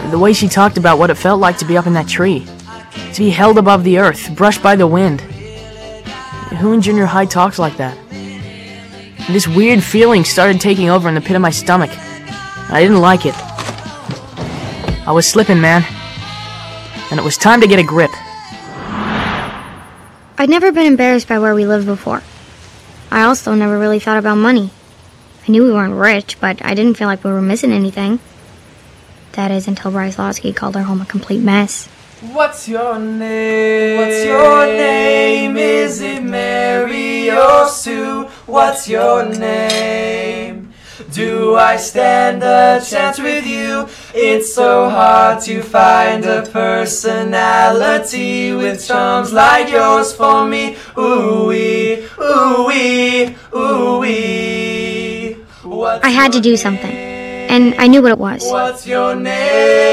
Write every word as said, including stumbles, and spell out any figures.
The way she talked about what it felt like to be up in that tree, to be held above the earth, brushed by the wind. Who in junior high talks like that? And this weird feeling started taking over in the pit of my stomach. I didn't like it. I was slipping, man. And it was time to get a grip. I'd never been embarrassed by where we lived before. I also never really thought about money. I knew we weren't rich, but I didn't feel like we were missing anything. That is, until Bryce Lawsky called our home a complete mess. What's your name? What's your name? Is it Mary or Sue? What's your name? Do I stand a chance with you? It's so hard to find a personality with charms like yours for me. Ooh-wee, ooh-wee, ooh-wee. I had to do something, and I knew what it was. What's your name?